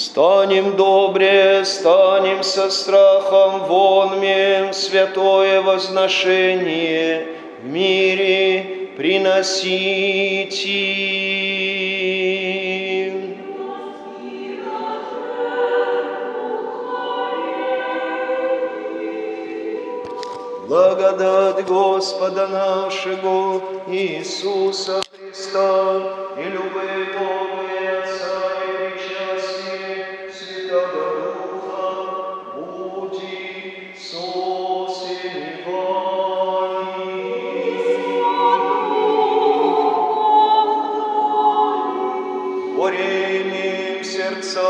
Станем добре, станем со страхом вонмем святое возношение в мире приносите. Благодать Господа нашего Иисуса Христа и любовь Бога и Отца и причастие Святого Духа будет со всеми вами. Горим сердца.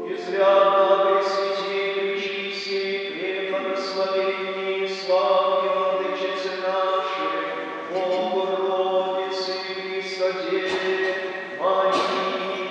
изрядно пресвяти, пречисти, преподословении, славе Владычицы нашей, Богородицы Христа Деве Марии.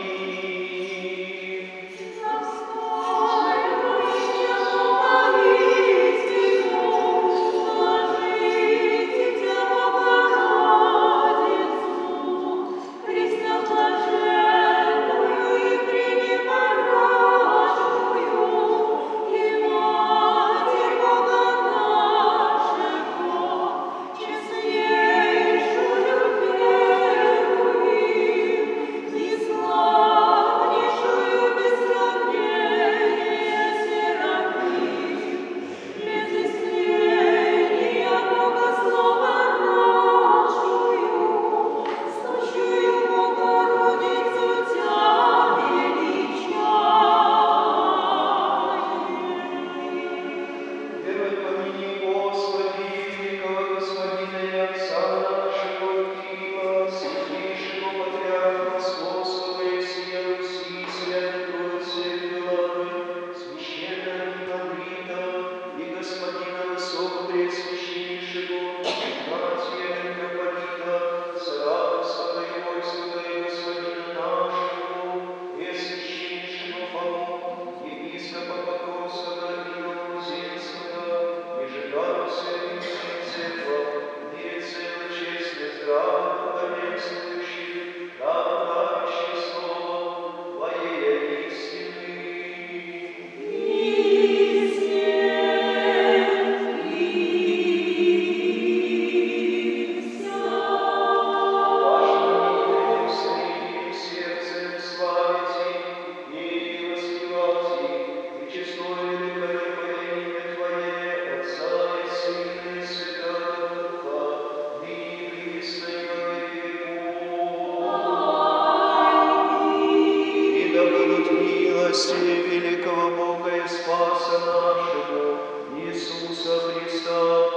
Великого Бога и Спаса нашего, Иисуса Христа,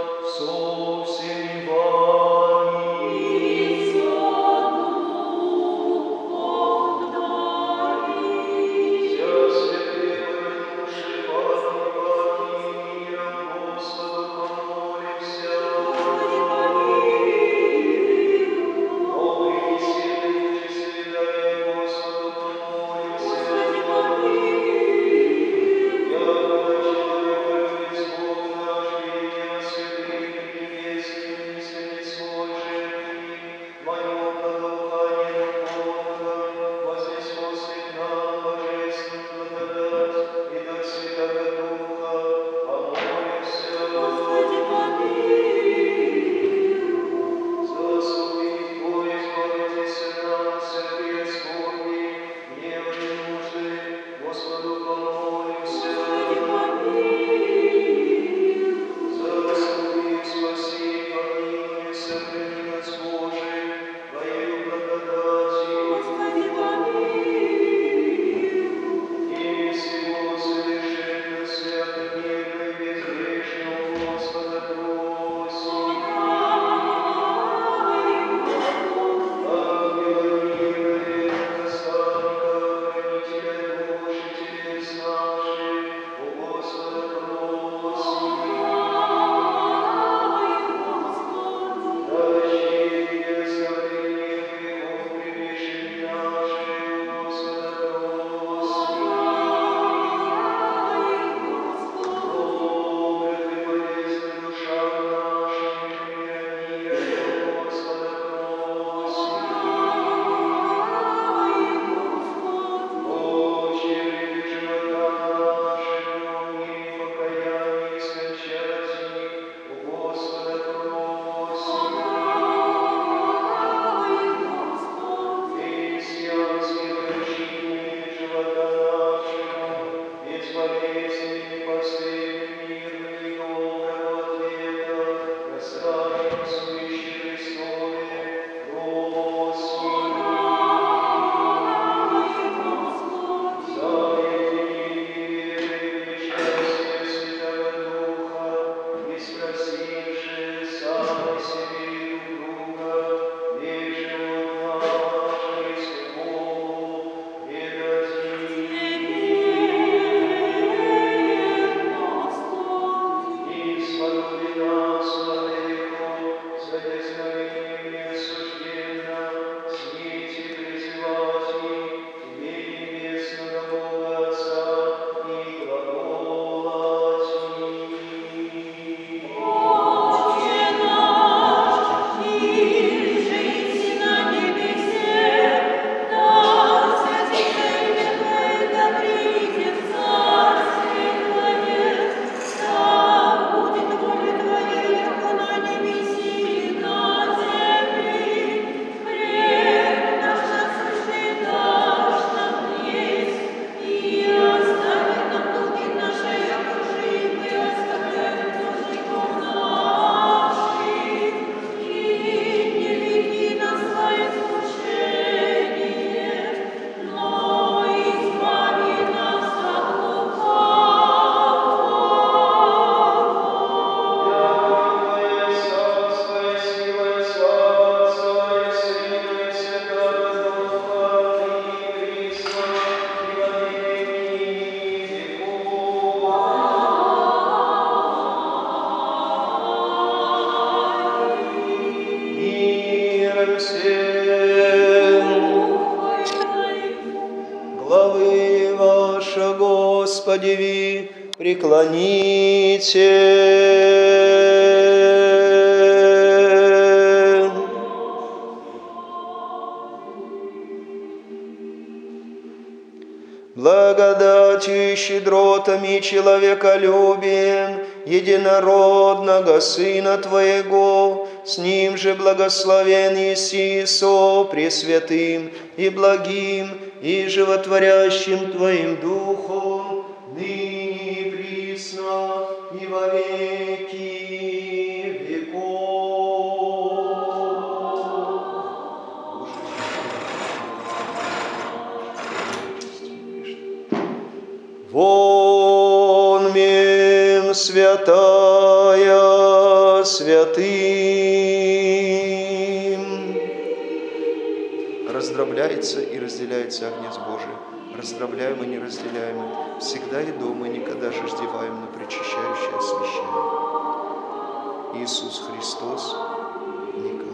со всеми вами. И со Духом Твоим. Вся святые помянувши Пасхи, миром Господу помолимся. Господи, помилуй. Добрый и сильный, честный, дай Господу помолимся. Господи, помилуй. Господи, преклоните. Благодатью и щедротами человеколюбием единородного Сына Твоего, с Ним же благословен еси со Пресвятым и благим и животворящим Твоим Духом, ныне и присно и во веки веков. Вон мем святая святым. Раздробляется и разделяется Агнец Божий, раздробляем и не разделяем, всегда и дома, и никогда ждеваем, но причащающий освящаем. Иисус Христос, Ника.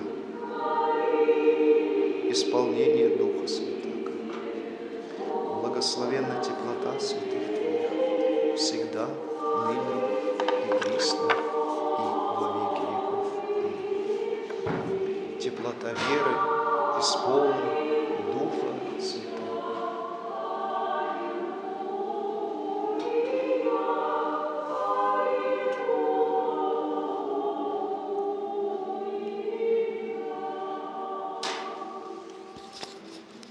Исполнение Духа Святаго. Благословенна теплота святых Твоих, всегда, ныне и присно, и во веки веков. Аминь. Теплота веры, исполнена Духа Святаго.